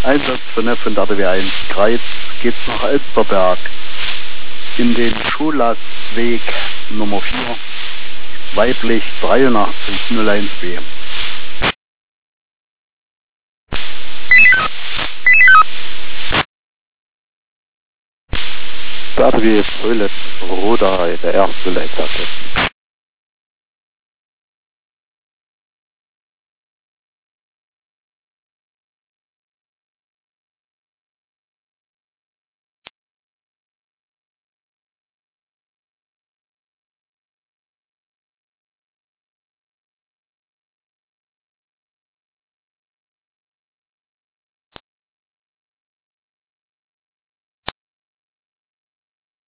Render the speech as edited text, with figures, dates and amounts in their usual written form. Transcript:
Einsatz von der ATW 1 Kreis geht's nach Elsterberg in den Schullastweg Nummer 4, weiblich 8301B. Der ATW Fröhlet, Roda, der erste Leitzahl.